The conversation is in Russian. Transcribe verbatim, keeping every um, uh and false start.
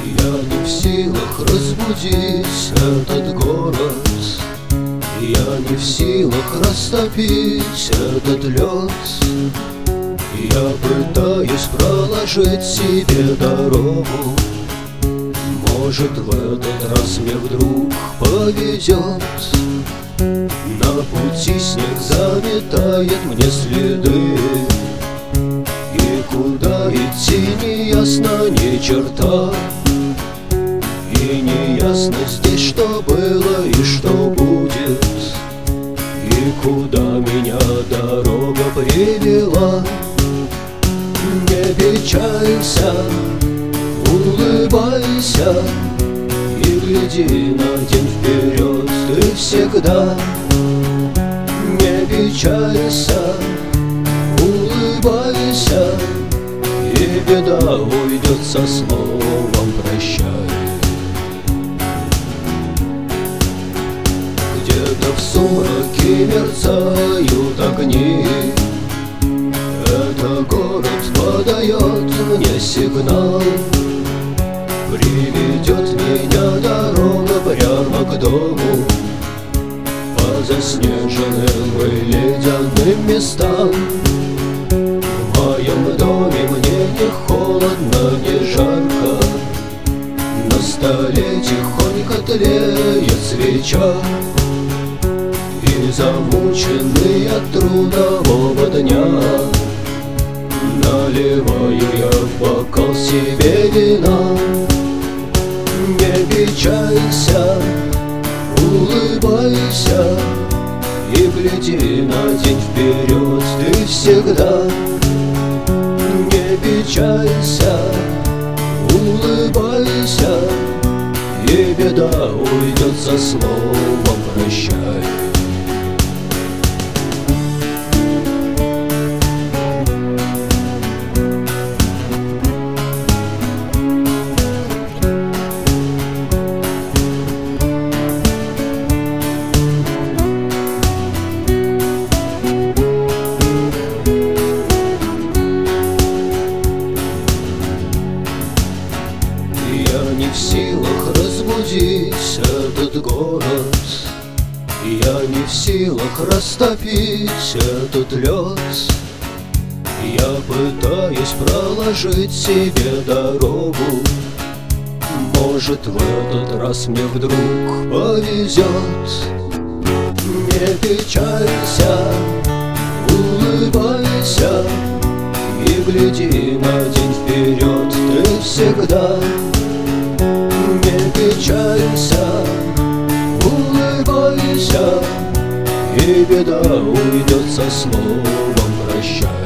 Я не в силах разбудить этот город, я не в силах растопить этот лед. Я пытаюсь проложить себе дорогу, может, в этот раз мне вдруг повезет. На пути снег заметает мне следы, и куда идти не ясно ни черта. И не ясно здесь, что было и что будет, и куда меня дорога привела. Не печалься, улыбайся и гляди на день вперед ты всегда. Не печалься, улыбайся, и беда уйдет со словом прощай. Где-то в сумраке мерцают огни, это город подает мне сигнал. Приведет меня дорога прямо к дому, по заснеженным и ледяным местам. В моем доме мне не холодно, не жарко, на столе тихонько тлеет свеча. И замученный от трудового дня наливаю я в бокал себе вина. Не печалься, улыбайся и гляди на день вперед ты всегда. Не печалься, улыбайся, и беда уйдет со словом прощай. Я не в силах разбудить этот город, я не в силах растопить этот лед. Я пытаюсь проложить себе дорогу, может, в этот раз мне вдруг повезет. Не печалься, улыбайся и гляди на день вперед ты всегда. Не печалься, улыбайся, и беда уйдет со словом прощай.